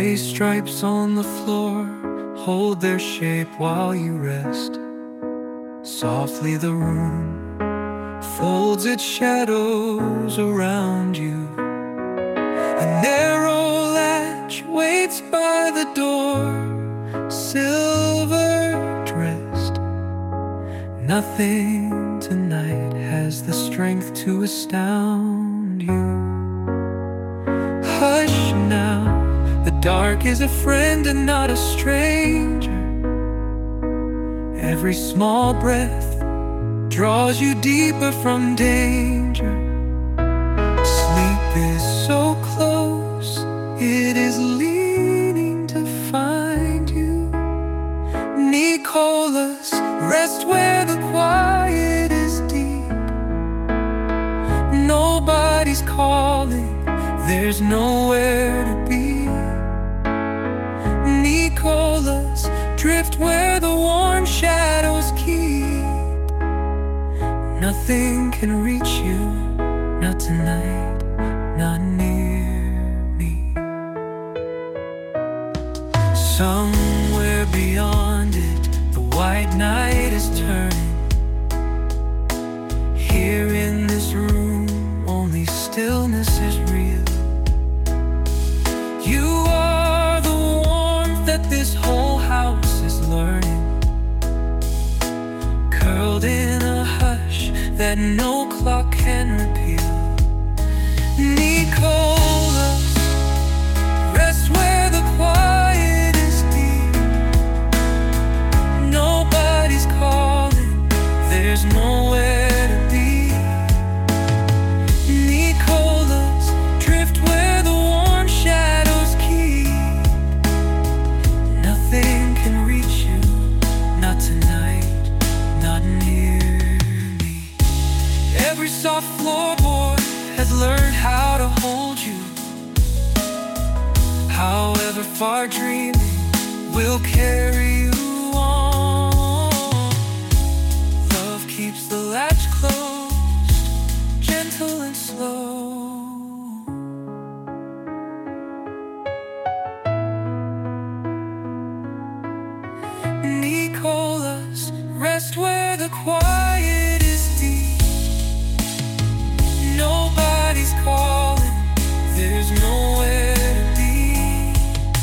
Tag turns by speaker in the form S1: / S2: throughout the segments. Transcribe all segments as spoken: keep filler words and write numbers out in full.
S1: Gray stripes on the floor hold their shape while you rest. Softly the room folds its shadows around you. A narrow latch waits by the door, silver dressed. Nothing tonight has the strength to astound you. Hush now, the dark is a friend and not a stranger. Every small breath draws you deeper from danger. Sleep is so close, it is leaning to find you. Nicholas, rest where the quiet is deep. Nobody's calling, there's nowhere to be. Nicholas, drift where the warm shadows keep. Nothing can reach you, not tonight, not near me. Somewhere beyond it, the white night is turning. Here in this room, only stillness is real. You are the warmth that this whole house is learning. Curled in a hush that no clock can repeal. Nicholas, rest where the quiet is deep. Nobody's calling, there's nowhere to be. Nicholas, drift where the warm shadows keep. Nothing can reach you, not tonight, not near me. Every soft floorboard has learned how to hold you. However far dreaming will carry you on. Love keeps the latch closed, gentle and slow. Nicholas, rest where the quiet is deep. Nobody's calling, there's nowhere to be.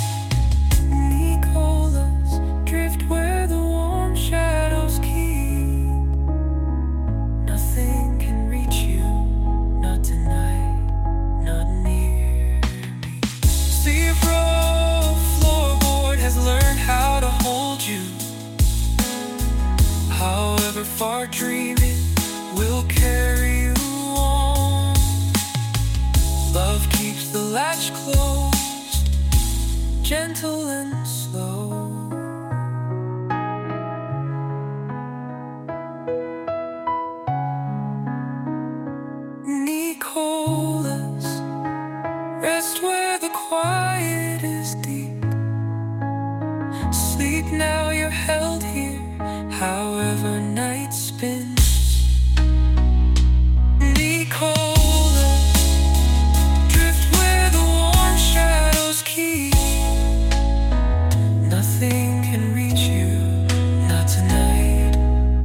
S1: Nicholas, drift where the warm shadows keep. Nothing can reach you, not tonight, not near me. See if row floorboard has learned how to hold you. However far dreaming will carry you on. Love keeps the latch closed, gentle and